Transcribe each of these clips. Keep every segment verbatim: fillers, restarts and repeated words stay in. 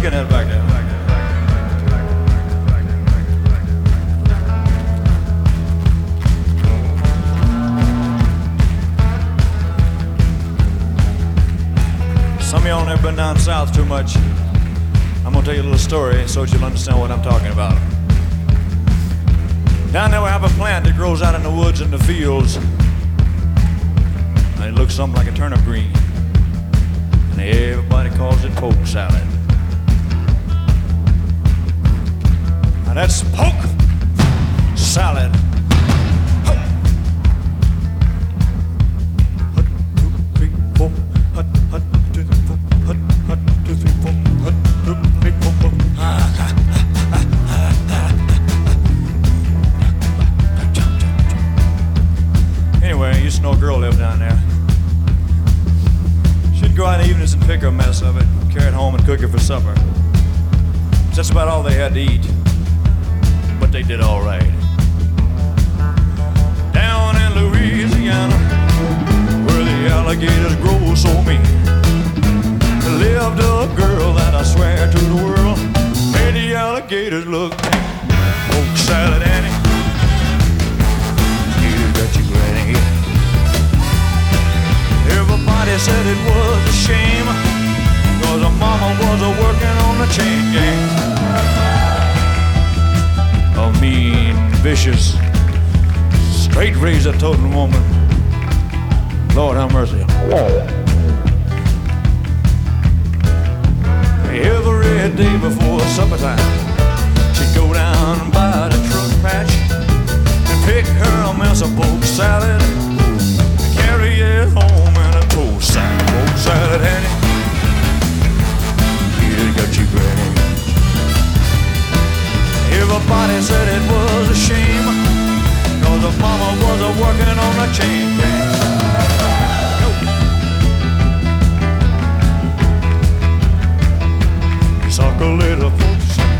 looking at back there? Some of y'all never been down south too much. I'm gonna tell you a little story so that you'll understand what I'm talking about. Down there we have a plant that grows out in the woods and the fields. And it looks something like a turnip green. And everybody calls it poke salad. Now that's poke salad. Hut, two, three, four. Hut, hut, two, three, four. Hut, hut, two, three, four. Hut, two, three, four, four. Anyway, I used to know a girl lived down there. She'd go out in the evenings and pick her a mess of it, carry it home and cook it for supper. That's about all they had to eat. But they did all right. Down in Louisiana, where the alligators grow so mean, there lived a girl that I swear to the world made the alligators look mean. Poke salad Annie, you got your granny. Everybody said it was a shame, cause her mama was a working on the chain gang. A mean, vicious, straight razor toting woman. Lord have mercy. Every day before supper time, she'd go down by the truck patch and pick her a mess of poke salad, carry it home in a toast sack. Poke salad, Annie, you got your granny. Everybody said it was a shame, cause her mama was a working on a chain gang. Suck a little poke salad.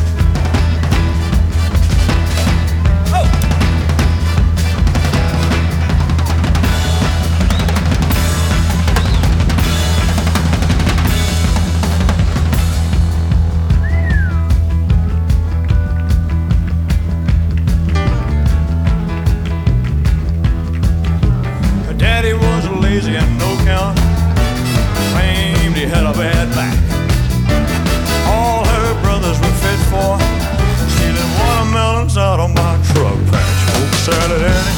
Daddy was lazy and no count, claimed he had a bad back. All her brothers were fit for stealing watermelons out of my truck patch. Poke salad Annie,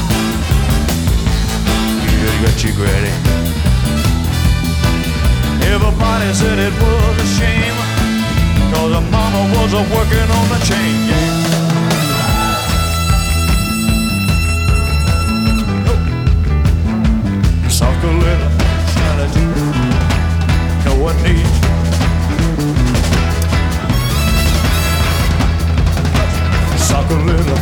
you got your granny. Everybody said it was a shame, cause her mama was a working on the chain gang. Suck a little salad, no one needs. Suck a little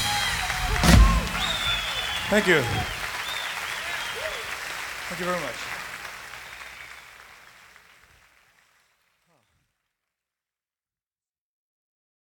Thank you. Thank you very much.